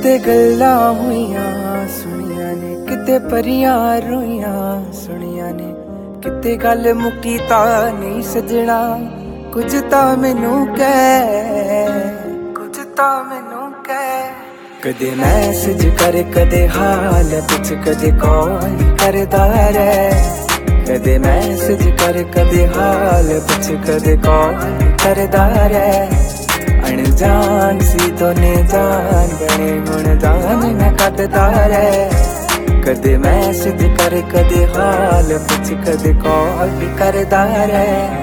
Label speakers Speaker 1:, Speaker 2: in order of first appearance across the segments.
Speaker 1: किते गल्लां होइयां सुनिया ने, किते परियां रोइयां सुनिया ने, किते गल मुक्की तां नहीं सजना। कुछ तां मैनू कह, कुछ तां मैनू कह। कदे मैसेज कर कदे हाल पुछ, कदे कॉल करदा रह। कदे मैसेज कर कदे हाल पुछ, कदे कॉल करदा रह। अनजान सी दोने जान बने हुण जान न कटदा रह। कदे मैसेज कर कदे हाल पुछ, कदे कॉल करदा रह।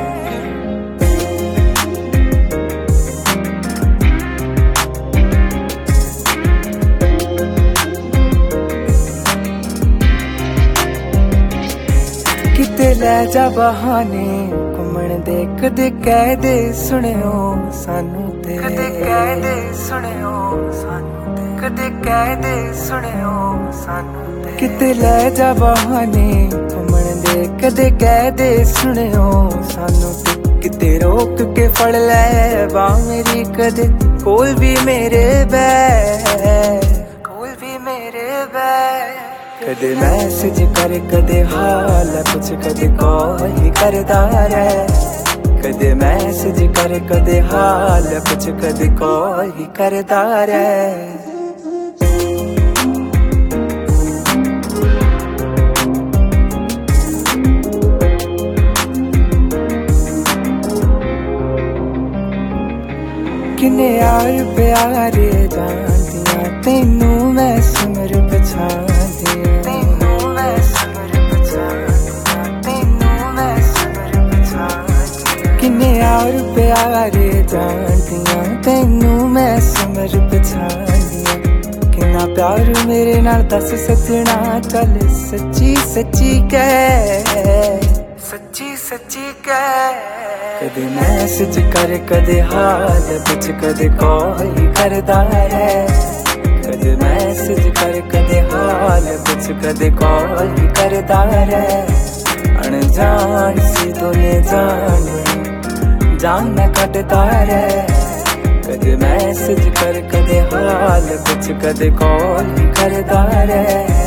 Speaker 1: किते लै जा बहाने घुमण दे, कदे कह दे सुनियो सानू ते। कदे कह दे सुनियो सानू ते, कदे कह दे सुनियो सानू ते। किते लै जा बहाने घुमण दे, कदे कह दे सुनियो सानू ते। किते रोक के फड़ लै बाह मेरी, कदे कोल भी मेरे बैठ, कोल भी मेरे बैठ। कदे मैसेज कर कदे हाल पुछ, कदे कॉल करदा रह। कदे मैसेज कर कदे हाल पुछ, कदे कॉल करदा रह। किन्ने यार प्यारे जानदियां तैनू मैं सिमर पछाणदियां। तैनू मैं सिमर पछाणदियां, तैनू मैं सिमर पछाणदियां। किन्ने यार प्यारे जानदियां तैनू मैं सिमर पछाणदियां। किन्ना प्यार मेरे नाल दस सजना, चल सच्ची सच्ची कह, सच्ची सच्ची कह। कदे मैसेज कर कदे हाल पुछ, कदे कॉल करदा रह। कदे मैसेज कर कदे हाल पुछ, कदे कॉल करदा रह। अनजान सी दोने जान जान न कटदा रह। कदे मैसेज कर कदे हाल पुछ, कदे कॉल करदा रह।